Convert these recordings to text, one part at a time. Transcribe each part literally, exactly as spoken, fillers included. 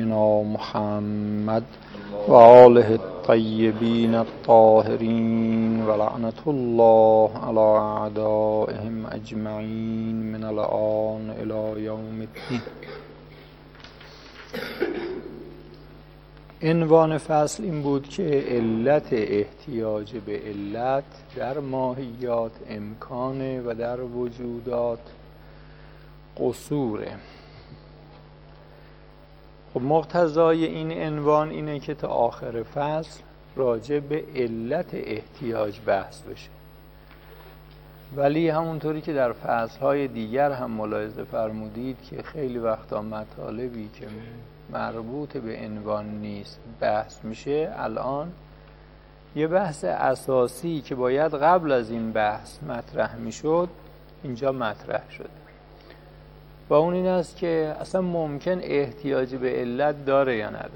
سيدنا محمد وآله الطيبين الطاهرين ولعنة الله على أعدائهم أجمعين من الآن إلى يوم الدين. عنوان فصل این بود که علت احتیاج به علت در ماهیات امکانه و در وجودات قصوره. خب مقتضای این عنوان اینه که تا آخر فصل راجع به علت احتیاج بحث بشه، ولی همونطوری که در فصلهای دیگر هم ملاحظه فرمودید که خیلی وقتا مطالبی که مربوط به عنوان نیست بحث میشه، الان یه بحث اساسی که باید قبل از این بحث مطرح میشد اینجا مطرح شده و اون این است که اصلا ممکن احتیاج به علت داره یا نداره.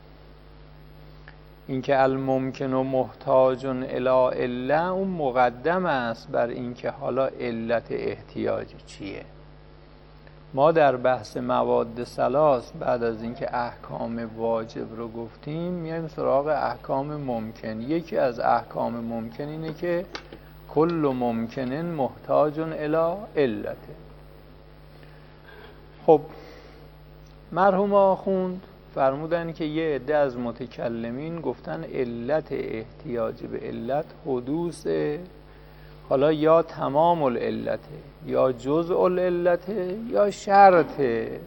اینکه الممکن و محتاج الی عله اون مقدم است بر اینکه حالا علت احتیاج چیه. ما در بحث مواد ثلاث بعد از اینکه احکام واجب رو گفتیم میایم سراغ احکام ممکن. یکی از احکام ممکن اینه که کل ممکن محتاج الی علته. خب مرحوم آخوند فرمودن که یه عده از متکلمین گفتن علت احتیاج به علت حدوث حالا یا تمام العلته یا جزء العلته یا شرطه.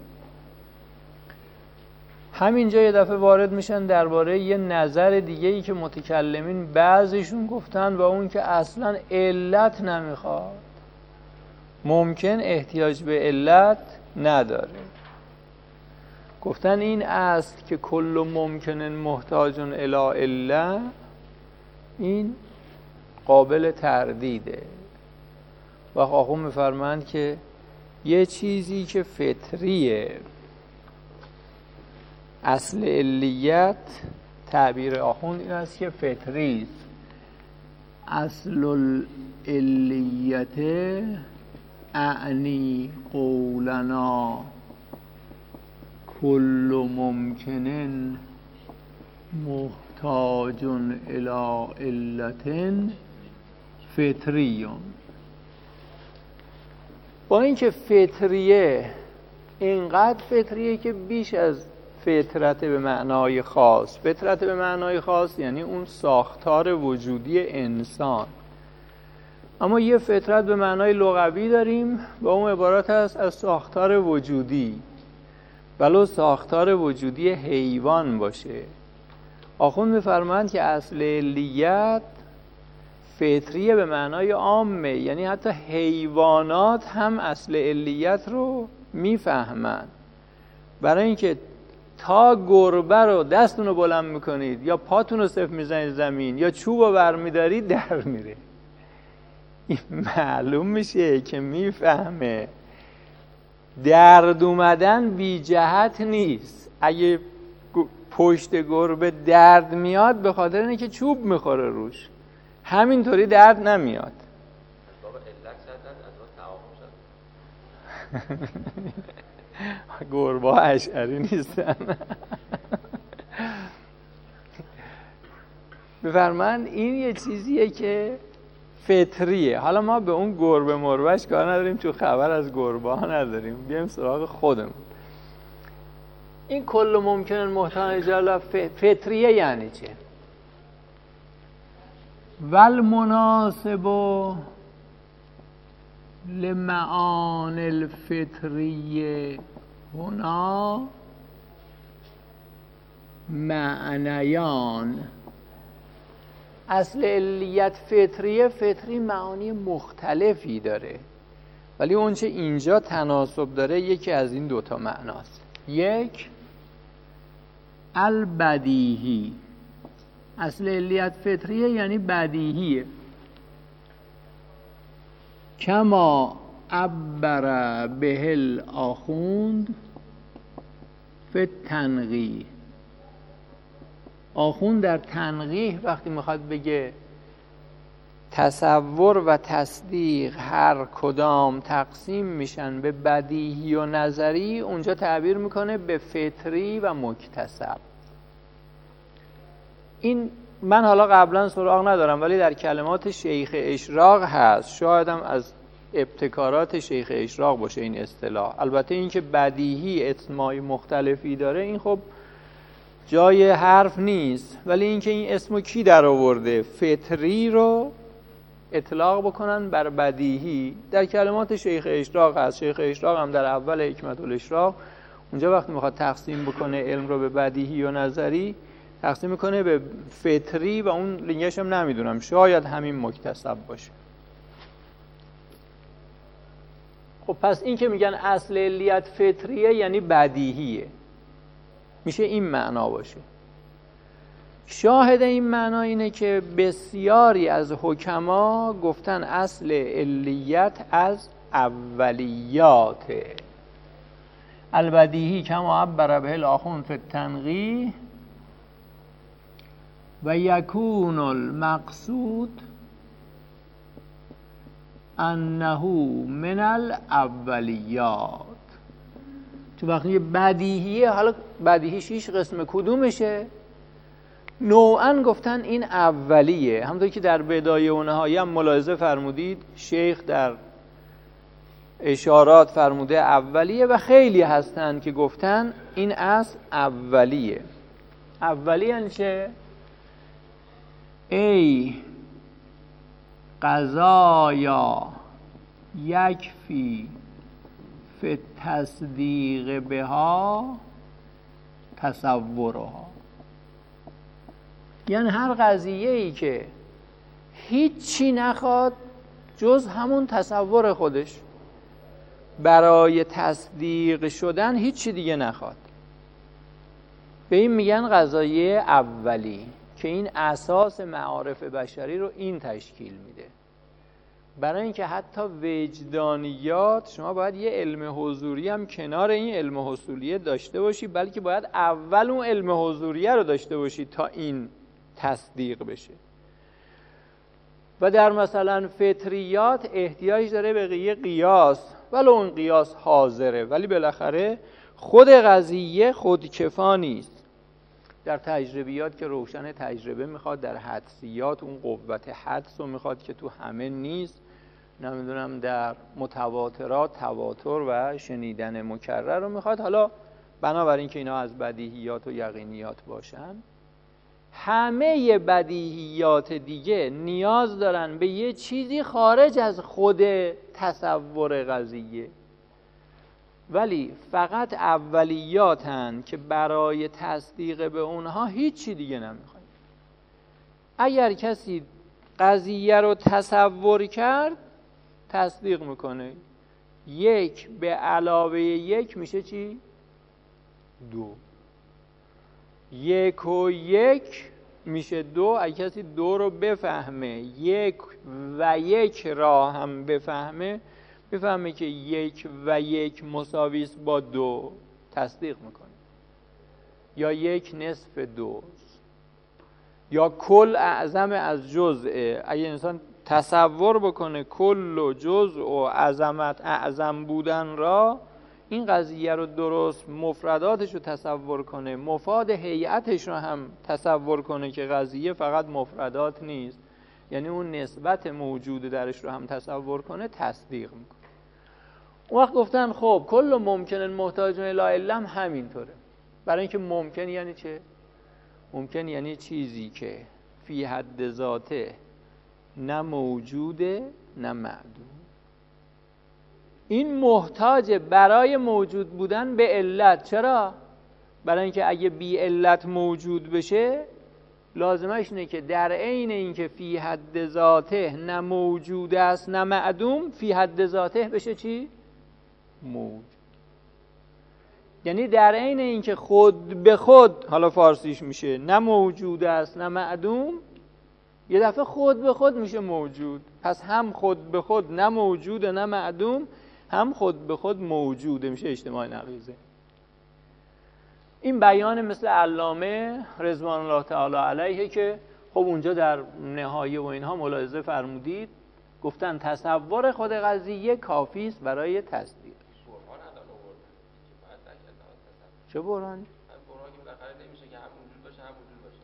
همینجا یه دفعه وارد میشن درباره یه نظر دیگه ای که متکلمین بعضیشون گفتن و اون که اصلا علت نمیخواد، ممکن احتیاج به علت نداره. گفتن این است که کل ممکن محتاج الی عله، این قابل تردیده. و آخوند می‌فرمایند که یه چیزی که فطریه، اصل علیت، تعبیر آخوند این است که فطری است. اصل العلیت اعنی قولنا کل ممکن محتاج الی علت فطریون. با اینکه فطریه، اینقدر فطریه که بیش از فطرت به معنای خاص. فطرت به معنای خاص یعنی اون ساختار وجودی انسان، اما یه فطرت به معنای لغوی داریم و اون عبارت است از ساختار وجودی، ولو ساختار وجودی حیوان باشه. آخوند می‌فرمایند که اصل علیت فطریه به معنای عامه، یعنی حتی حیوانات هم اصل علیت رو میفهمند. برای اینکه تا گربه رو دستون رو بلند میکنید یا پاتون رو صف میزنید زمین یا چوب رو برمیدارید در میره، این معلوم میشه که میفهمه درد اومدن بی جهت نیست. اگه پشت گربه درد میاد به خاطر اینه که چوب میخوره روش، همینطوری درد نمیاد. گربه ها اشعری نیستن. بفرمایند این یه چیزیه که فطریه. حالا ما به اون گربه مربش کار نداریم چون خبر از گربه ها نداریم، بیایم سراغ خودمون. این کل ممکن محتاج الی فطریه یعنی چه؟ والمناسب لمعان الفطریه هنا معنیان. اصل علیت فطریه، فطری معانی مختلفی داره، ولی اون چه اینجا تناسب داره یکی از این دوتا معناست. یک البدیهی، اصل علیت فطریه یعنی بدیهیه. کما عبر به الاخوند فی التنقیح. آخوند در تنقیح وقتی میخواد بگه تصور و تصدیق هر کدام تقسیم میشن به بدیهی و نظری، اونجا تعبیر میکنه به فطری و مکتسب. این من حالا قبلا سراغ ندارم ولی در کلمات شیخ اشراق هست، شاید هم از ابتکارات شیخ اشراق باشه این اصطلاح. البته این که بدیهی اسمای مختلفی داره این خب جای حرف نیست، ولی این که این اسمو کی در آورده فطری رو اطلاق بکنن بر بدیهی در کلمات شیخ اشراق هست. شیخ اشراق هم در اول حکمت الاشراق اونجا وقتی میخواد تقسیم بکنه علم رو به بدیهی و نظری تقسیم میکنه به فطری و اون لینگش هم نمیدونم، شاید همین مکتسب باشه. خب پس این که میگن اصل علیت فطریه یعنی بدیهیه، میشه این معنا باشه. شاهد این معنا اینه که بسیاری از حکما گفتن اصل علیت از اولیاته. البدیهی کما عبر به الاخون فی التنقیح و یکون المقصود انه من الاولیات. تو وقتی بدیهیه، حالا بدیهی شیش قسم کدومشه؟ نوعاً گفتن این اولیه. همونطور که در بدایه و نهایه هم ملاحظه فرمودید شیخ در اشارات فرموده اولیه و خیلی هستن که گفتن این اصل اولیه. اولیه یعنی چه؟ ای قضایا یکفی فی تصدیق بها تصورها. یعنی هر قضیه‌ای که هیچی نخواد جز همون تصور خودش، برای تصدیق شدن هیچی دیگه نخواد، به این میگن قضایه اولی، که این اساس معارف بشری رو این تشکیل میده. برای اینکه حتی وجدانیات شما باید یه علم حضوری هم کنار این علم حصولیه داشته باشی، بلکه باید اول اون علم حضوریه رو داشته باشی تا این تصدیق بشه. و در مثلا فطریات احتیاج داره به یه قیاس، ولو اون قیاس حاضره، ولی بالاخره خود قضیه خودکفا نیست. در تجربیات که روشن تجربه میخواد، در حدسیات اون قوت حدس رو میخواد که تو همه نیست. نمیدونم در متواترات تواتر و شنیدن مکرر رو میخواد. حالا بنابراین که اینا از بدیهیات و یقینیات باشن، همه بدیهیات دیگه نیاز دارن به یه چیزی خارج از خود تصور قضیه، ولی فقط اولیاتن که برای تصدیق به اونها هیچی دیگه نمیخواد. اگر کسی قضیه رو تصور کرد تصدیق میکنه، یک به علاوه یک میشه چی؟ دو. یک و یک میشه دو. اگه کسی دو رو بفهمه، یک و یک را هم بفهمه، بفهمه که یک و یک مساوی است با دو، تصدیق میکنه. یا یک نصف دوست، یا کل اعظم از جزء. اگه انسان تصور بکنه کل و جزء و عظمت اعظم بودن را، این قضیه رو درست مفرداتش رو تصور کنه، مفاد هیئتش رو هم تصور کنه که قضیه فقط مفردات نیست، یعنی اون نسبت موجود درش رو هم تصور کنه، تصدیق میکنه. اون وقت گفتن خب کل ممکن محتاج الی علم همینطوره. برای اینکه ممکن یعنی چه؟ ممکن یعنی چیزی که فی حد ذاته نه موجوده نه معدوم. این محتاج برای موجود بودن به علت. چرا؟ برای اینکه اگه بی علت موجود بشه لازمش اینه که در عین اینکه فی حد ذاته نه موجود است نه معدوم، فی حد ذاته بشه چی؟ موجود. یعنی در عین اینکه خود به خود، حالا فارسیش میشه نه موجود است نه معدوم، یه دفعه خود به خود میشه موجود. پس هم خود به خود نه موجود نه معدوم، هم خود به خود موجوده، میشه اجتماع نقیضه. این بیان مثل علامه رضوان الله تعالی علیه که خب خب اونجا در نهایه و اینها ملاحظه فرمودید گفتن تصور خود قضیه کافی است برای تصدیق. چه برهانی؟ برهانی که بالاخره نمیشه که هم وجود باشه هم وجود باشه،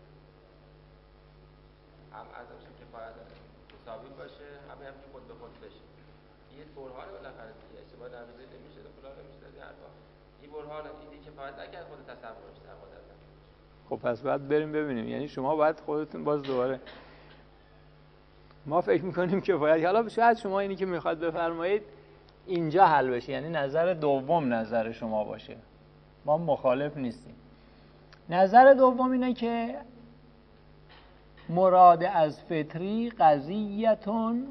هم عدمش کفایت مساوی باشه، هم هم که خود به خود بشه. یه برهان بالاخره دیگه اشتباه دقیقه نمیشه، فلان نمیشه، این حرفا. این برهان این دیگه کفایت نکرد خود تصورش در قدرت. خب پس بعد بریم ببینیم، یعنی شما باید خودتون باز دوباره ما فکر میکنیم کفایت، حالا شاید شما اینی که میخواد بفرمایید اینجا حل بشه، یعنی نظر دوم نظر شما باشه، ما مخالف نیستیم. نظر دوم اینه که مراد از فطری قضیتون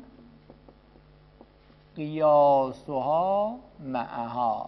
قیاسها معها.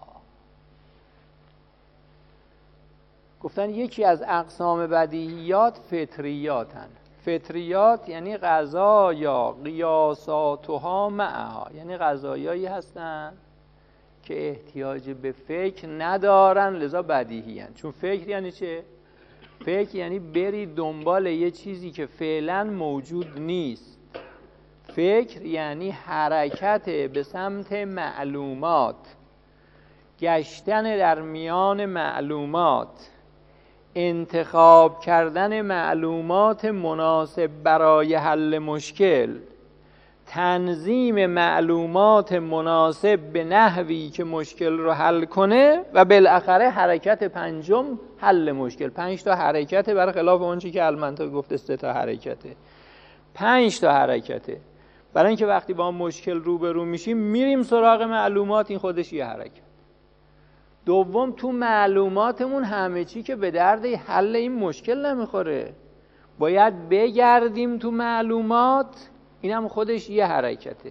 گفتن یکی از اقسام بدیهیات فطریاتن. فطریات یعنی قضایا قیاساتها معها، یعنی قضایایی هستن که احتیاج به فکر ندارن لذا بدیهی هن. چون فکر یعنی چه؟ فکر یعنی بری دنبال یه چیزی که فعلا موجود نیست. فکر یعنی حرکت به سمت معلومات، گشتن در میان معلومات، انتخاب کردن معلومات مناسب برای حل مشکل، تنظیم معلومات مناسب به نحوی که مشکل رو حل کنه و بالاخره حرکت پنجم حل مشکل. پنج تا حرکته برای خلاف اون چیزی که المنطق گفته سه تا حرکته. پنج تا حرکته برای اینکه وقتی با مشکل روبرو میشیم میریم سراغ معلومات، این خودش یه حرکت. دوم تو معلوماتمون همه چی که به درد حل این مشکل نمیخوره، باید بگردیم تو معلومات، این هم خودش یه حرکته.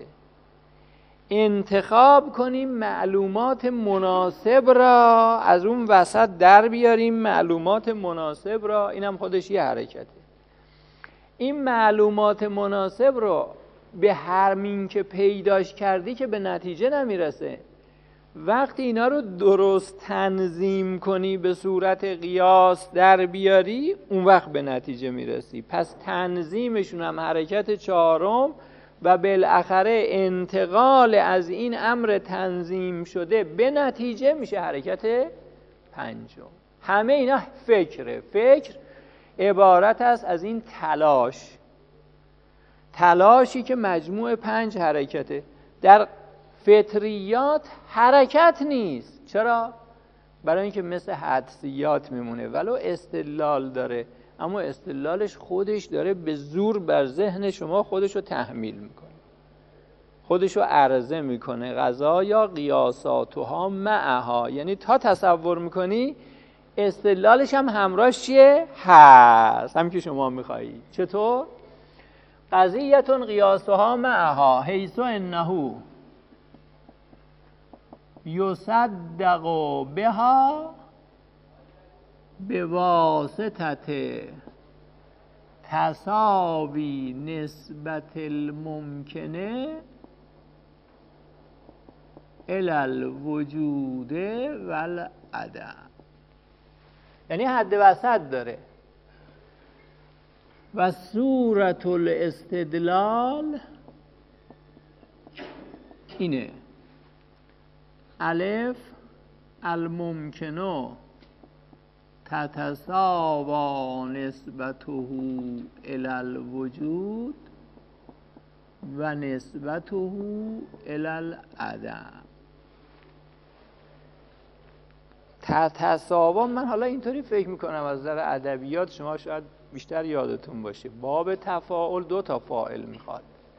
انتخاب کنیم معلومات مناسب را، از اون وسط در بیاریم معلومات مناسب را، این هم خودش یه حرکته. این معلومات مناسب رو به هر مین که پیداش کردی که به نتیجه نمیرسه. وقتی اینا رو درست تنظیم کنی به صورت قیاس در بیاری، اون وقت به نتیجه میرسی. پس تنظیمشون هم حرکت چهارم و بالاخره انتقال از این امر تنظیم شده به نتیجه میشه حرکت پنجم. همه اینا فکره. فکر عبارت است از این تلاش، تلاشی که مجموع پنج حرکته. در فطریات حرکت نیست. چرا؟ برای اینکه مثل حدسیات میمونه، ولو استدلال داره، اما استدلالش خودش داره به زور بر ذهن شما خودشو تحمیل میکنه، خودشو عرضه میکنه. قضا یا قیاساتها معها، یعنی تا تصور میکنی استدلالش هم همراهش چیه؟ هست، هم که شما میخوایی. چطور؟ قضیتون قیاسها معها حیث انه یصدق بها به واسطه تساوی نسبت الممکنه الی الوجود والعدم. یعنی حد وسط داره. و صورت الاستدلال اینه: الف الممکنو تتساوی نسبته الی الوجود و نسبته الی العدم. تتساوی، من حالا اینطوری فکر میکنم از نظر ادبیات، شما شاید بیشتر یادتون باشه باب تفاعل دو تا فاعل میخواد: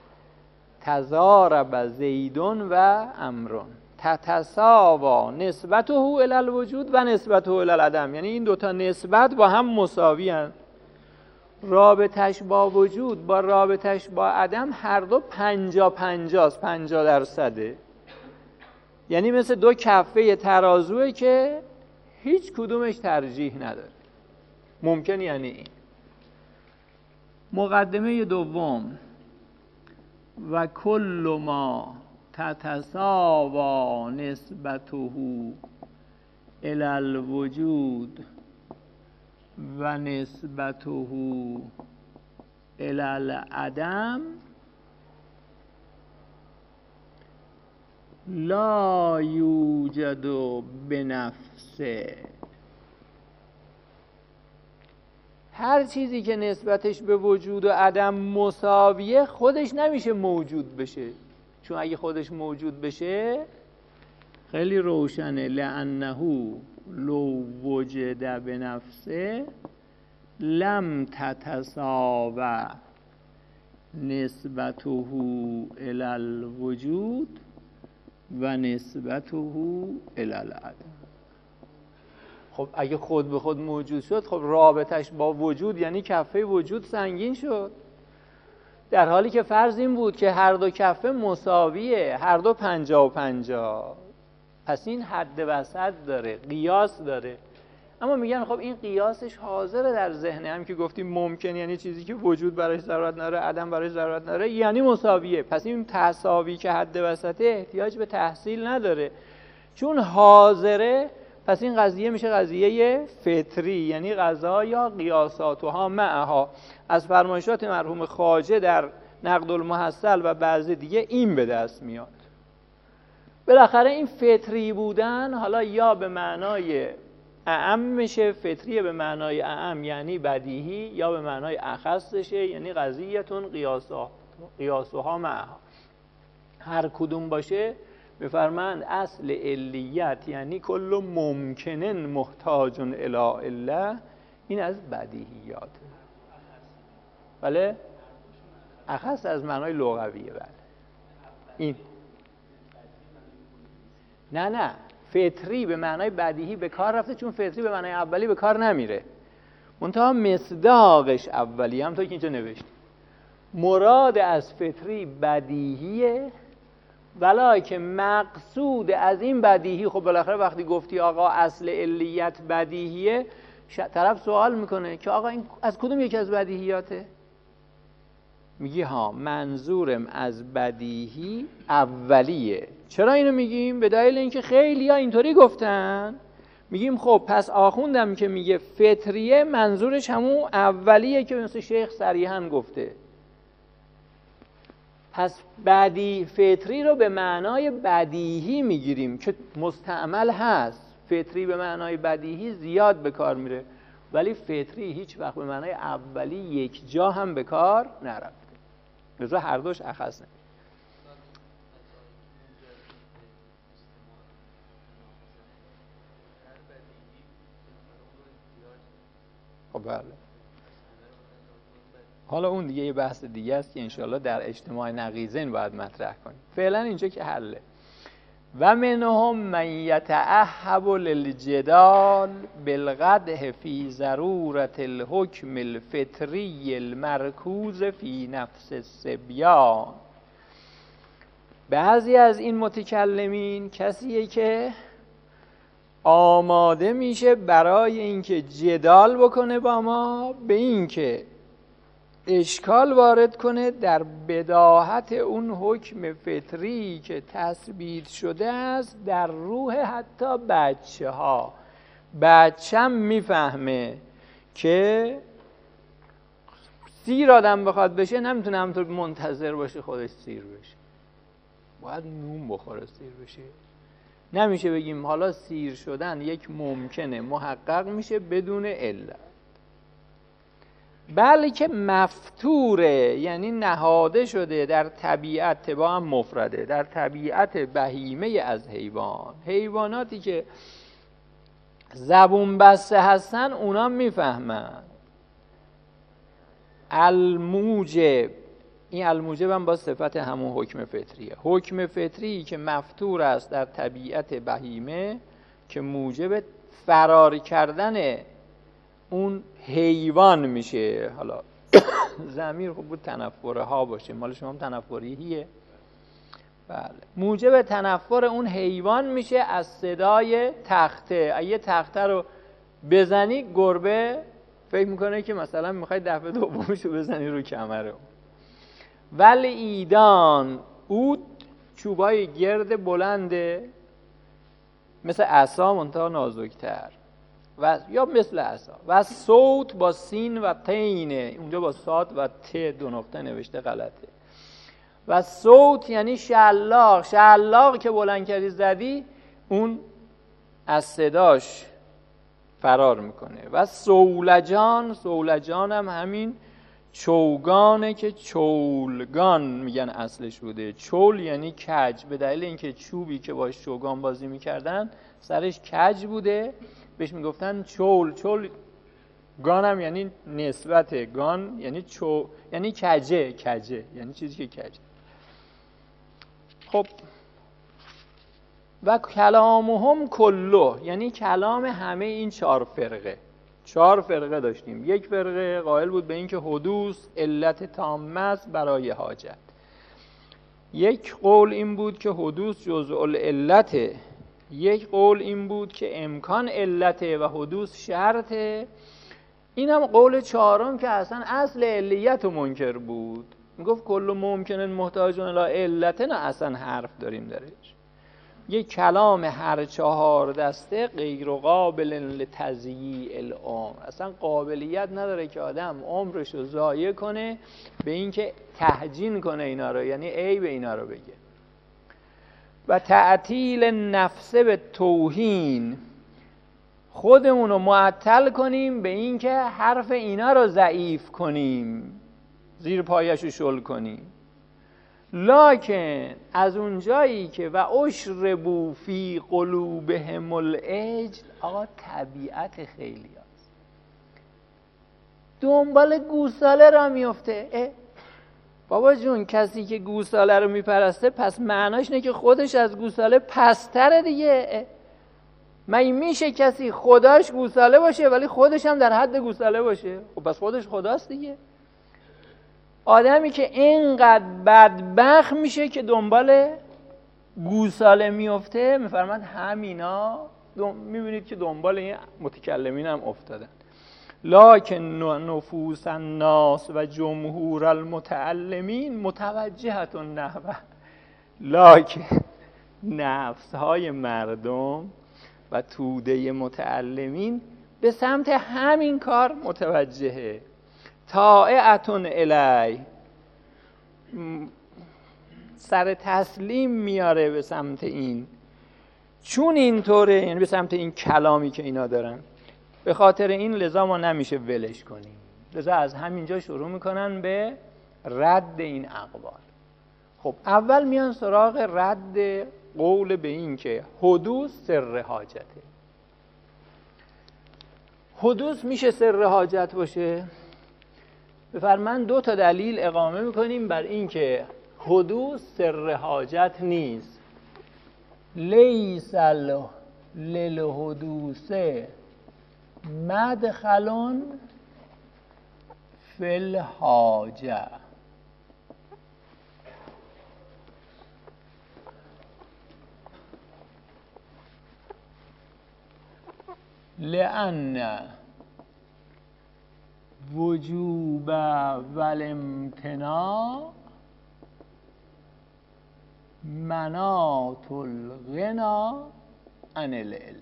تضارب زیدون و امرون. تتساوی نسبته الی الوجود و نسبته الی العدم، یعنی این دوتا نسبت با هم مساوی هستند. رابطش با وجود با رابطش با عدم هر دو پنجا پنجاست، پنجا درصده. یعنی مثل دو کفه ترازوه که هیچ کدومش ترجیح نداره. ممکن یعنی این. مقدمه دوم: و کل ما تتساوی نسبته الی الوجود و نسبته الالعدم لا یوجد بنفسه. هر چیزی که نسبتش به وجود و عدم مساویه خودش نمیشه موجود بشه، چون اگه خودش موجود بشه خیلی روشنه. لانه لو وجد بنفسه لم تتساوی نسبته الی الوجود و نسبته الی العدم. خب اگه خود به خود موجود شد، خب رابطش با وجود یعنی کفه وجود سنگین شد، در حالی که فرض این بود که هر دو کفه مساویه، هر دو پنجاه و پنجاه. پس این حد وسط داره، قیاس داره. اما میگن خب این قیاسش حاضره در ذهن، هم که گفتیم ممکن یعنی چیزی که وجود براش ضرورت نداره، عدم براش ضرورت نداره، یعنی مساویه. پس این تساوی که حد وسطه احتیاج به تحصیل نداره، چون حاضره. پس این قضیه میشه قضیه فطری، یعنی قضا یا قیاساتها معها. از فرمایشات مرحوم خواجه در نقد المحصل و بعضی دیگه این به دست میاد. بالاخره این فطری بودن حالا یا به معنای اعم میشه، فطریه به معنای اعم یعنی بدیهی، یا به معنای اخصشه یعنی قضیتون قیاسها قیاسها معها. هر کدوم باشه بفرمایند اصل علیت یعنی کل ممکنن محتاج الی عله، این از بدیهیات. بله اخص از معنای لغویه. بله این نه نه فطری به معنای بدیهی به کار رفته، چون فطری به معنای اولی به کار نمیره، منتها مصداقش اولی. هم تا که اینجا نوشت مراد از فطری بدیهیه، ولی که مقصود از این بدیهی، خب بالاخره وقتی گفتی آقا اصل علیت بدیهیه، طرف سوال میکنه که آقا این از کدوم یکی از بدیهیاته؟ میگی ها منظورم از بدیهی اولیه. چرا اینو میگیم؟ به دلیل اینکه خیلی ها اینطوری گفتن. میگیم خب پس آخوندم که میگه فطریه منظورش همون اولیه که مثل شیخ صریحاً گفته. پس بدی فطری رو به معنای بدیهی میگیریم که مستعمل هست. فطری به معنای بدیهی زیاد به کار میره، ولی فطری هیچ وقت به معنای اولی یک جا هم به کار نرفته. لذا هر دوش اخص نمید. خب بله، حالا اون دیگه یه بحث دیگه است که انشاءالله در اجتماع نقیضین باید مطرح کنیم. فعلا اینجا که حله. و منهم من یتأهب للجدال بالقدح فی ضرورت الحکم الفطری المرکوز فی نفس الصبیان. بعضی از این متکلمین کسیه که آماده میشه برای اینکه جدال بکنه با ما، به اینکه اشکال وارد کنه در بداهت اون حکم فطری که تثبیت شده است در روح حتی بچه ها. بچه هم میفهمه که سیر آدم بخواد بشه نمیتونه همونطور منتظر باشه خودش سیر بشه، باید نون بخوره سیر بشه. نمیشه بگیم حالا سیر شدن یک ممکنه محقق میشه بدون علت، بلکه مفتوره یعنی نهاده شده در طبیعت. تبا هم مفرده، در طبیعت بهیمه از حیوان. حیواناتی که زبون بسته هستن اونا میفهمن. الموجب، این الموجب هم با صفت همون حکم فطریه. حکم فطری که مفتور است در طبیعت بهیمه که موجب فرار کردن اون حیوان میشه. حالا ضمیر خوب بود تنفره ها باشه، مال شما هم تنفریه. بله، موجب تنفر اون حیوان میشه از صدای تخته. اگه تخته رو بزنی گربه فکر میکنه که مثلا میخوای دفعه دومشو بزنی رو کمره. ولی ایدان اود چوبای گرد بلنده مثل عصا منتها نازکتر. و یا مثل عصا. و صوت با سین و تینه، اونجا با صاد و ت دو نقطه نوشته غلطه. و صوت یعنی شلاق، شلاق که بلند کردی زدی اون از صداش فرار میکنه. و سولجان، سولجان هم همین چوگانه که چولگان میگن اصلش بوده. چول یعنی کج، به دلیل اینکه چوبی که باش چوگان بازی میکردن سرش کج بوده بهش میگفتن چول. چول گان هم یعنی نسبت، گان یعنی چو یعنی کجه، کجه یعنی چیزی که کجه. خب و کلامهم کله یعنی کلام همه این چهار فرقه. چهار فرقه داشتیم. یک فرقه قائل بود به این که حدوث علت تامه است برای حاجت. یک قول این بود که حدوث جزء العلته. یک قول این بود که امکان علته و حدوث شرطه. این هم قول چهارم که اصلا اصل علیت و منکر بود، میگفت کل ممکنه محتاجون الی علته، نه اصلا حرف داریم درش. یک کلام هر چهار دسته غیر قابل لتضییع العمر، اصلا قابلیت نداره که آدم عمرش رو ضایع کنه به این که تهجین کنه اینا رو، یعنی عیب اینا رو بگه. و تعطیل نفس به توهین، خودمون رو معطل کنیم به این که حرف اینا رو ضعیف کنیم، زیر پایش رو شل کنیم. لکن از اونجایی که و اشربوا فی قلوبهم العجل، آقا طبیعت خیلی هست دنبال گوساله را میفته. بابا جون کسی که گوساله رو میپرسته پس معناش اینه که خودش از گوساله پستره دیگه. مگه میشه کسی خداش گوساله باشه ولی خودش هم در حد گوساله باشه؟ خب پس خودش خداست دیگه. آدمی که اینقدر بدبخت میشه که دنبال گوساله میفته، میفرماد همینا میبینید که دنبال این متکلمین هم افتادن. لکن نفوس الناس و جمهور المتعلمین متوجهت النحو، لکن نفس های مردم و توده متعلمین به سمت همین کار متوجهه. طاعتون الی، سر تسلیم میاره به سمت این، چون اینطوره، یعنی به سمت این کلامی که اینا دارن. به خاطر این لذا ما نمیشه ولش کنیم، لذا از همینجا شروع میکنن به رد این اقوال. خب اول میان سراغ رد قول به این که حدوث سر حاجته. حدوث میشه سر حاجت باشه؟ بفرمایید دو تا دلیل اقامه میکنیم بر این که حدوث سر حاجت نیست. لیس للحدوث مدخل فی الحاجه. لأن وجوب والامتناع مناط الغنا عن العله.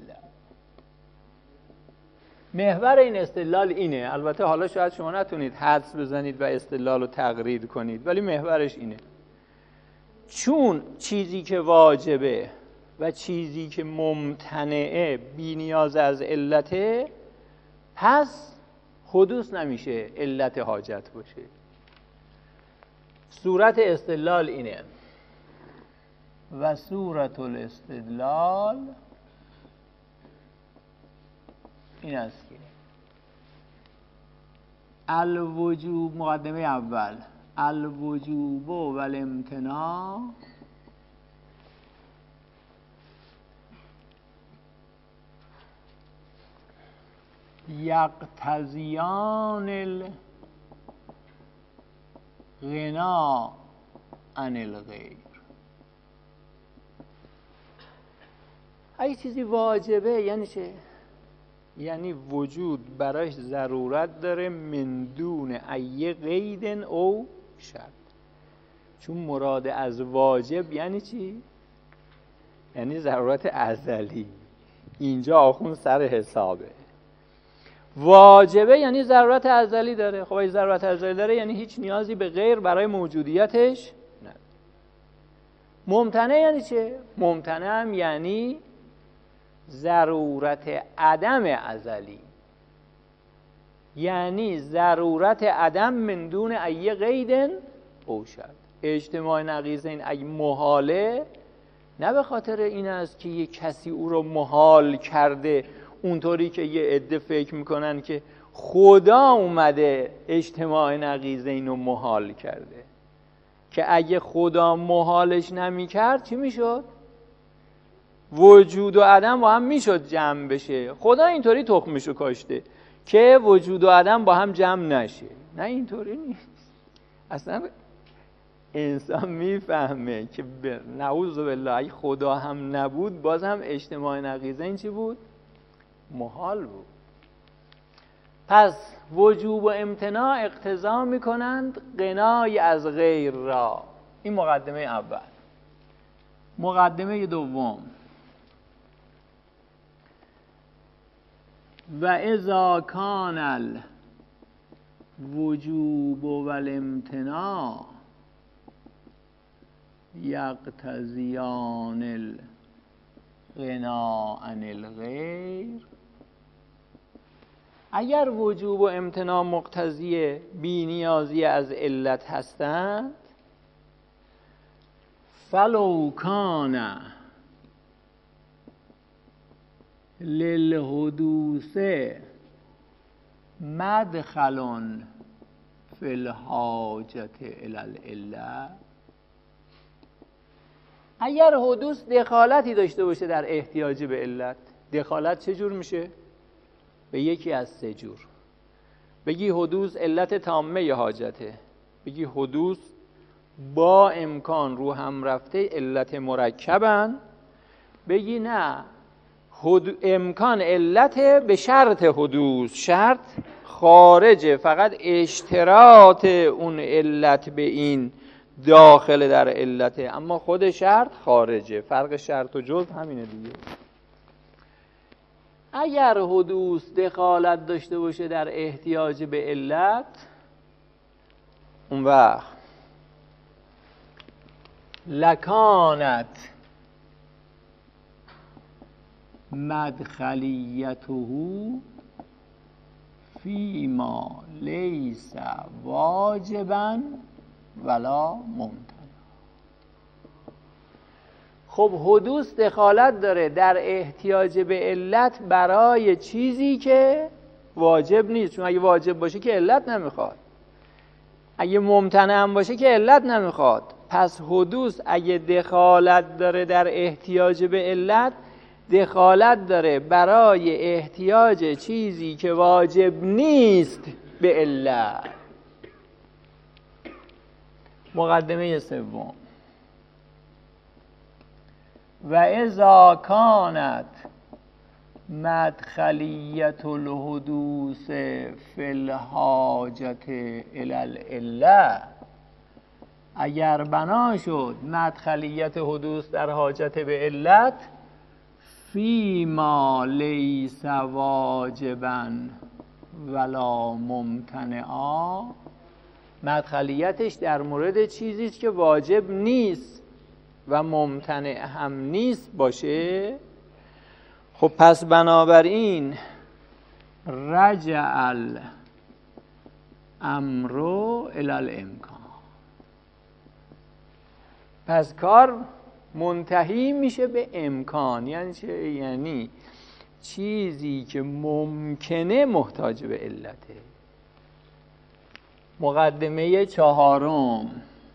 محور این استدلال اینه. البته حالا شاید شما نتونید حدس بزنید و استدلال رو تقریر کنید، ولی محورش اینه. چون چیزی که واجبه و چیزی که ممتنعه بی نیاز از علته، پس حدوث نمیشه علت حاجت باشه. صورت استدلال اینه. و صورت الاستدلال این است که الوجوب، مقدمه اول، الوجوب و الامتناع یقتضیان الغنا عن الغیر. اگه چیزی واجبه یعنی چه؟ یعنی وجود براش ضرورت داره من دون ای قید او شرط. چون مراد از واجب یعنی چی؟ یعنی ضرورت ازلی. اینجا آخون سر حسابه. واجبه یعنی ضرورت ازلی داره. خب اگه ضرورت ازلی داره یعنی هیچ نیازی به غیر برای موجودیتش نداره. ممتنع یعنی چه؟ ممتنع هم یعنی ضرورت عدم ازلی، یعنی ضرورت عدم من دون ای قید او شرط. اجتماع نقیضین اگه محاله، نه به خاطر این است که یه کسی او رو محال کرده، اونطوری که یه عده فکر میکنن که خدا اومده اجتماع نقیضین رو محال کرده، که اگه خدا محالش نمیکرد چی میشد؟ وجود و عدم با هم میشد جمع بشه. خدا اینطوری تخمشو کاشته که وجود و عدم با هم جمع نشه. نه اینطوری نیست. اصلا انسان میفهمه که نعوذ بالله اگه خدا هم نبود باز هم اجتماع نقیضین چی بود؟ محال بود. پس وجوب و امتناع اقتضا میکنند غنای از غیر را. این مقدمه اول. مقدمه دوم، و اذا کان الوجوب والامتناع یقتضیان الغنا عن الغیر. اگر وجوب و امتناع مقتضی بی‌نیازی از علت هستند، فلو کان للحدوث مدخل فی الحاجة الی العلة. اگر حدوث دخالتی داشته باشه در احتیاج به علت، دخالت چه جور میشه؟ به یکی از سه جور. بگی حدوث علت تامه ی حاجته، بگی حدوث با امکان رو هم رفته علت مرکبن، بگی نه امکان علت به شرط حدوث، شرط خارجه، فقط اشتراط اون علت به این داخل در علته، اما خود شرط خارجه. فرق شرط و جزء همینه دیگه. اگر حدوث دخالت داشته باشه در احتیاج به علت، اون وقت لکانت مدخلیته فیما لیس واجبا ولا ممتنع. خب حدوث دخالت داره در احتیاج به علت برای چیزی که واجب نیست، چون اگه واجب باشه که علت نمیخواد، اگه ممتنع هم باشه که علت نمیخواد. پس حدوث اگه دخالت داره در احتیاج به علت، دخالت داره برای احتیاج چیزی که واجب نیست به علت. مقدمه سوم، و اذا کانت مدخلیت الحدوث فی الحاجة الی العلة، اگر بنا شد مدخلیت حدوث در حاجت به علت، فیما لیس واجبا ولا ممتنعا، مدخلیتش در مورد چیزی است که واجب نیست و ممتنع هم نیست باشه، خب پس بنابراین رجع الامر الی الامکان، پس کار منتهی میشه به امکان. یعنی چه؟ یعنی چیزی که ممکنه محتاج به علته. مقدمه چهارم،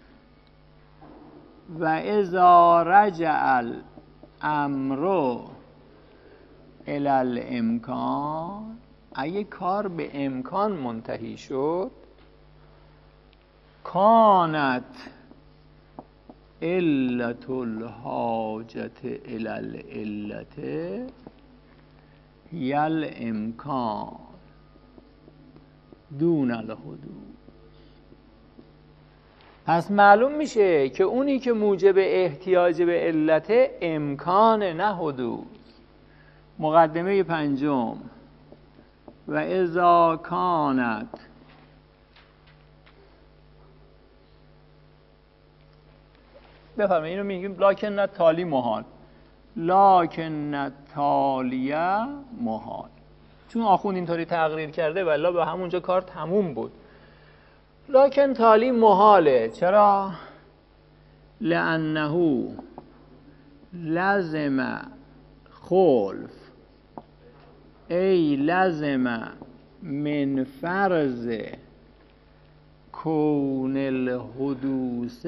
و اذا رجع الامر الی الامکان، اگه کار به امکان منتهی شد، کانت علت الحاجة الی العلة هی الامکان دون الحدوث. پس معلوم میشه که اونی که موجب احتیاج به علت امکان، نه حدوث. مقدمه پنجم، و اذا کانت بفرمایید اینو میگیم لکن تالی محال، لکن تالیه محال، چون آخوند اینطوری تقریر کرده والله به همونجا کار تموم بود. لکن تالی محاله. چرا؟ لانه لازم خلف ای لازم من فرض کون الحدوث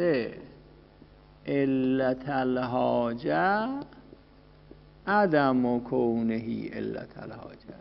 علت الحاجه عدم کونه علت الحاجه.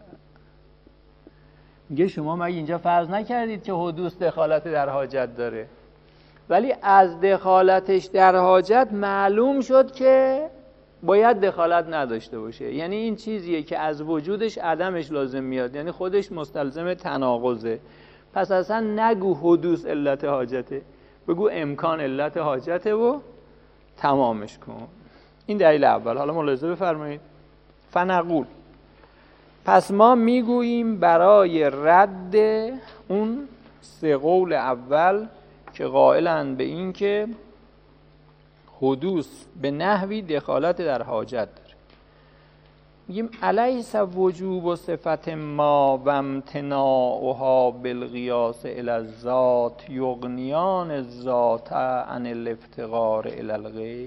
میگه شما مگه اینجا فرض نکردید که حدوث دخالت در حاجت داره؟ ولی از دخالتش در حاجت معلوم شد که باید دخالت نداشته باشه. یعنی این چیزیه که از وجودش عدمش لازم میاد، یعنی خودش مستلزم تناقضه. پس اصلا نگو حدوث علت حاجته، بگو امکان علت حاجته و تمامش کن. این دلیل اول. حالا ملاحظه بفرمایید. فنقول، پس ما میگوییم برای رد اون سه قول اول که قائلند به این که حدوث به نحوی دخالت در حاجت داره، میگیم الیس وجوب و صفت ما و امتناعها بالقیاس الی الذات یغنیان الذات عن الافتقار الی الغیر.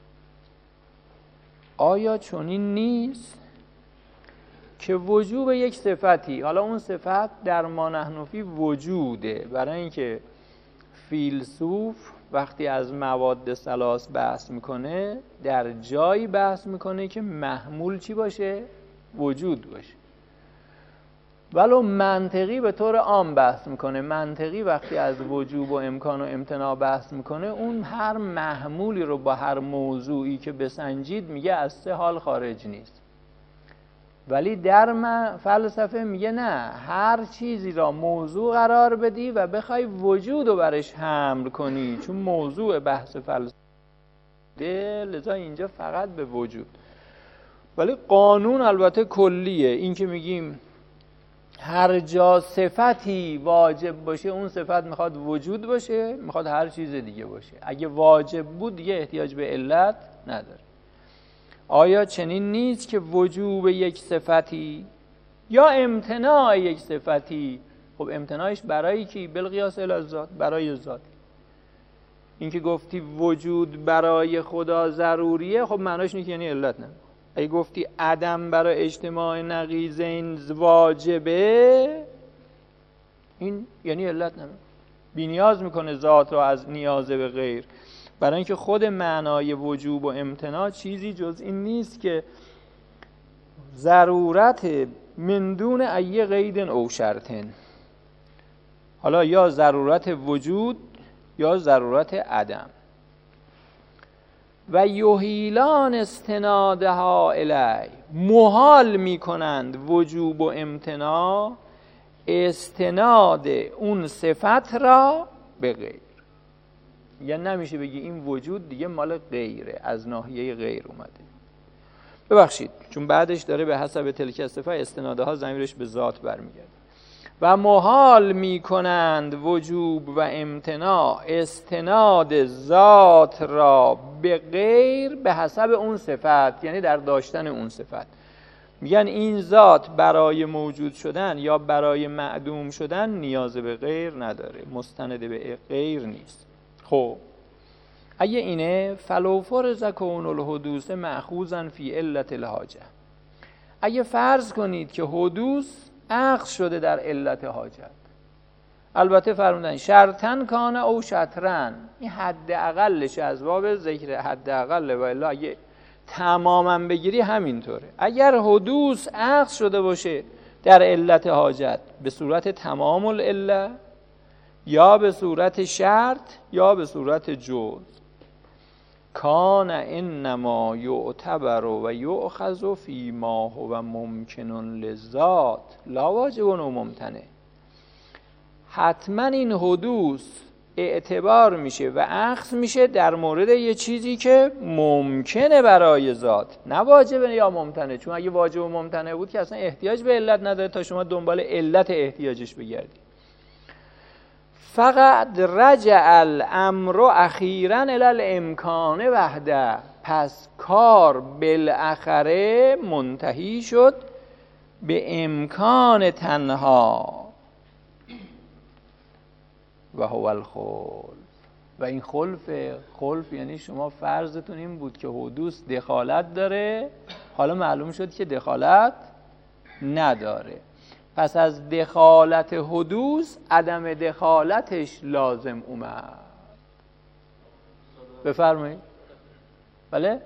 آیا چنین نیست که وجوب یک صفتی، حالا اون صفت در ما نحن فی وجوده، برای اینکه فیلسوف وقتی از مواد ثلاث بحث میکنه در جایی بحث میکنه که محمول چی باشه؟ وجود باشه. ولو منطقی به طور عام بحث میکنه. منطقی وقتی از وجوب و امکان و امتناع بحث میکنه اون هر محمولی رو با هر موضوعی که بسنجید میگه از سه حال خارج نیست. ولی در فلسفه میگه نه، هر چیزی را موضوع قرار بدی و بخوای وجود رو برش حمل کنی، چون موضوع بحث فلسفه لذا اینجا فقط به وجود. ولی قانون البته کلیه، این که میگیم هر جا صفتی واجب باشه اون صفت میخواد وجود باشه، میخواد هر چیز دیگه باشه. اگه واجب بود دیگه احتیاج به علت نداره. آیا چنین نیست که وجوب یک صفتی یا امتناع یک صفتی، خب امتناعش برای کی؟ بالقیاس الی الذات، برای ذات. این که گفتی وجود برای خدا ضروریه، خب معناش اینه که یعنی علت نه. اگه گفتی عدم برای اجتماع نقیضین واجبه، این یعنی علت نه. بی نیاز میکنه ذات رو از نیاز به غیر، برای اینکه خود معنای وجوب و امتناع چیزی جز این نیست که ضرورت من دون ای قید او شرطن، حالا یا ضرورت وجود یا ضرورت عدم. و یحیلان استنادها الی، محال میکنند وجوب و امتناع استناد اون صفت را به غیر. یا نمیشه بگی این وجود دیگه مال غیره، از ناحیه غیر اومده. ببخشید چون بعدش داره به حسب تلک الصفه استنادها ضمیرش به ذات برمیگرده. و محال میکنند وجوب و امتناع استناد ذات را به غیر به حسب اون صفت، یعنی در داشتن اون صفت. میگن این ذات برای موجود شدن یا برای معدوم شدن نیاز به غیر نداره، مستند به غیر نیست. خب اگه اینه فلو فرض کون الحدوث مأخوذا فی علت الحاجه، اگه فرض کنید که حدوث اخذ شده در علت حاجت، البته فرمودن شرطن کان او شطرن، این حد اقلش از باب ذکر حد اقل، و الا اگه تماما بگیری همینطوره. اگر حدوث اخذ شده باشه در علت حاجت به صورت تمام العله یا به صورت شرط یا به صورت جز، کان انما یعتبر و یؤخذ فی ما هو ممکن للذات لا واجب و ممتنع. حتما این حدوث اعتبار میشه و اخذ میشه در مورد یه چیزی که ممکنه برای ذات، نه واجبه یا ممتنه. چون اگه واجب و ممتنه بود که اصلا احتیاج به علت نداره تا شما دنبال علت احتیاجش بگردید. فقط رجع الامر اخیراً الی الامکان وحده، پس کار بالاخره منتهی شد به امکان تنها و هو الخلف. و این خلف خلف یعنی شما فرضتون این بود که حدوث دخالت داره، حالا معلوم شد که دخالت نداره. پس از دخالت حدوث عدم دخالتش لازم اومد. بفرمایید. بله؟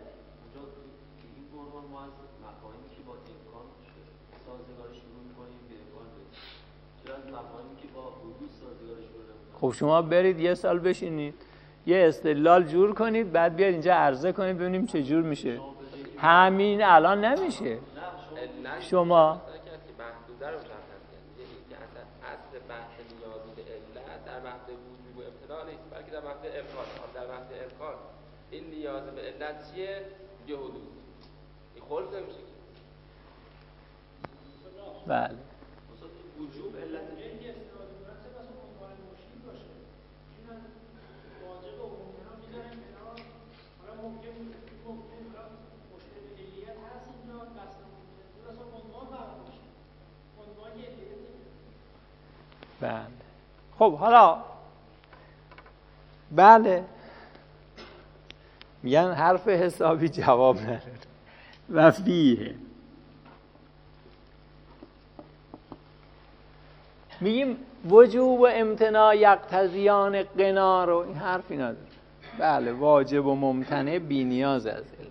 خب شما برید یه سال بشینید یه استدلال جور کنید، بعد بیاید اینجا عرضه کنید ببینیم چه جور میشه. همین الان نمیشه. شما محدوده رو مشخص کنید که اصلا اصل بحث نیازی به علت در بحث وجوب و امتناع نیست، بلکه در بحث امکان. در بحث امکان این نیاز به علت چیه؟ یه حدوث. این خلف نمیشه که. بله. وجوب علت بله. خب حالا بله میگن حرف حسابی جواب نداره. و فیه میگیم وجوب و امتناع یقتضیان غنا رو، این حرفی نداره. بله واجب و ممتنع بی نیاز از علت.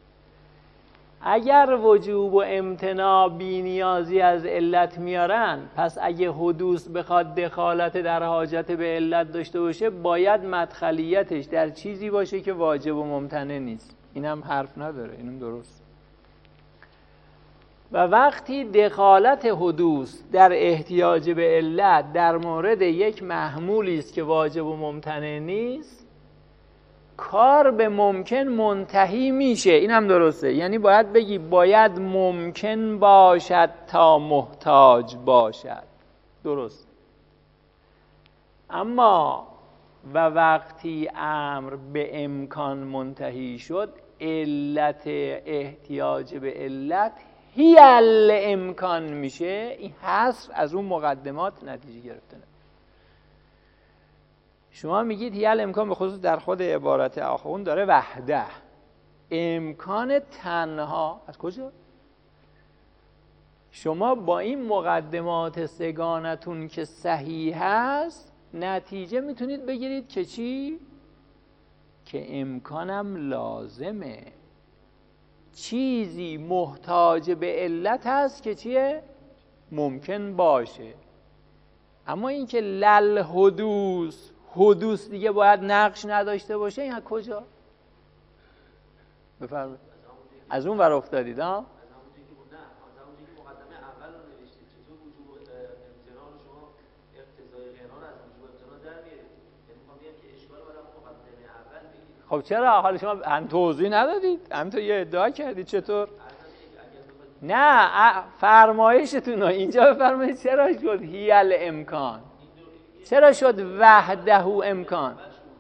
اگر وجوب و امتناع بی نیازی از علت میارن، پس اگه حدوث بخواد دخالت در حاجت به علت داشته باشه باید مدخلیتش در چیزی باشه که واجب و ممتنع نیست. اینم حرف نداره، اینم درست. و وقتی دخالت حدوث در احتیاج به علت در مورد یک محمولی است که واجب و ممتنع نیست، کار به ممکن منتهی میشه. این هم درسته. یعنی باید بگی باید ممکن باشد تا محتاج باشد. درست. اما و وقتی امر به امکان منتهی شد، علت احتیاج به علت هی الامکان میشه. این حصر از اون مقدمات نتیجه گرفته. شما میگید هی الامکان، به خصوص در خود عبارت آخرون داره وحده، امکان تنها. از کجا؟ شما با این مقدمات سگانتون که صحیح هست نتیجه میتونید بگیرید که چی؟ که امکانم لازمه. چیزی محتاج به علت هست که چیه؟ ممکن باشه. اما این که لل حدوث، حدوث دیگه باید نقش نداشته باشه، این از کجا؟ بفرمایید. از اون ور افتادید ها؟ از همون جایی که نه، از همون جایی که مقدمه اول رو نوشتید. چطور وجوب امتناع رو شما اقتضای غنا از وجوب امتناع در میارید؟ یعنی میخوام بگم که اشکال باید همون مقدمه اول بگیرید. خب چرا حالا شما هم توضیح ندادید؟ همینطور یه ادعا کردید. چطور؟ نه فرمایشتون رو اینجا بفرمایید. چرا شد هی الامکان؟ چرا شد وحده امکان؟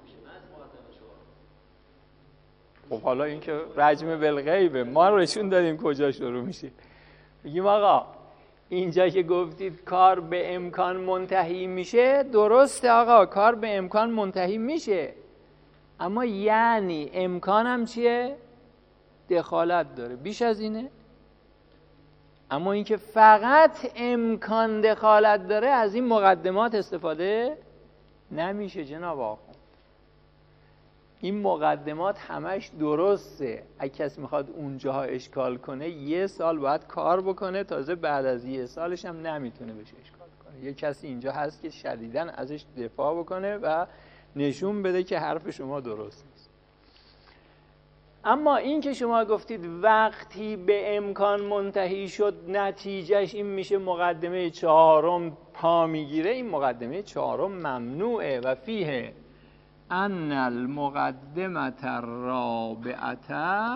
خب حالا این که رجم بالغیبه، ما رو نشون دادیم کجا شروع میشه. میگیم آقا اینجا که گفتید کار به امکان منتهی میشه، درسته آقا کار به امکان منتهی میشه، اما یعنی امکانم چیه؟ دخالت داره. بیش از اینه؟ اما اینکه فقط امکان دخالت داره از این مقدمات استفاده نمیشه جناب آقا. این مقدمات همش درسته. اگه کسی میخواد اونجاها اشکال کنه یه سال باید کار بکنه، تازه بعد از یه سالش هم نمیتونه بشه اشکال کنه. یه کسی اینجا هست که شدیداً ازش دفاع بکنه و نشون بده که حرف شما درست نیست. اما این که شما گفتید وقتی به امکان منتهی شد نتیجهش این میشه مقدمه چهارم پا میگیره، این مقدمه چهارم ممنوعه و فیه ان المقدمه الرابعه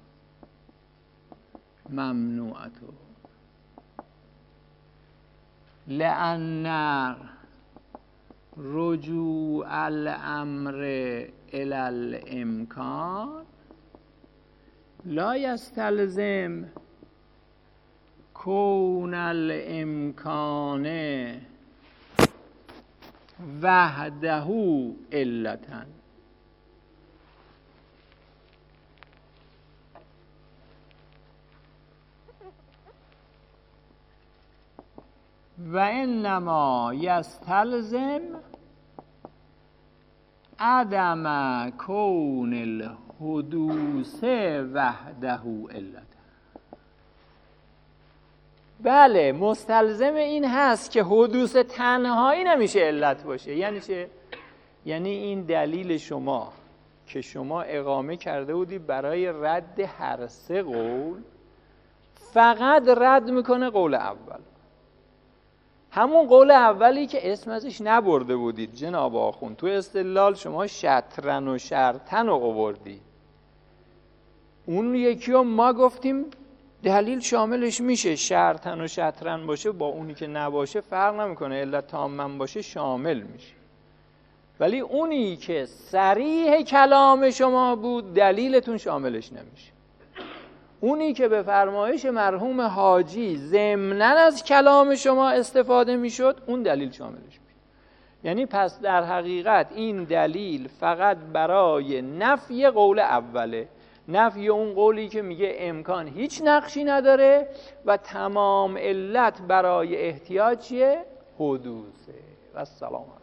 ممنوعه لأن رجوع الامر الى الامکان لا یستلزم کون الامکان وحده علتا. و انما یستلزم عدم کون الحدوث وحده علت. بله مستلزم این هست که حدوث تنهایی نمیشه علت باشه. یعنی چه؟ یعنی این دلیل شما که شما اقامه کرده بودی برای رد هر سه قول فقط رد میکنه قول اول، همون قول اولی که اسم ازش نبرده بودید جناب آخوند. تو استدلال شما شطرن و شرطن رو آوردی، اون یکی رو ما گفتیم دلیل شاملش میشه، شرطن و شطرن باشه با اونی که نباشه فرق نمیکنه، علت تامن باشه شامل میشه. ولی اونی که صریح کلام شما بود دلیلتون شاملش نمیشه. اونی که به فرمایش مرحوم حاجی ضمناً از کلام شما استفاده میشد اون دلیل شاملش میشه. یعنی پس در حقیقت این دلیل فقط برای نفی قول اوله، نفی اون قولی که میگه امکان هیچ نقشی نداره و تمام علت برای احتیاج چیه؟ حدوثه. و السلام علیکم.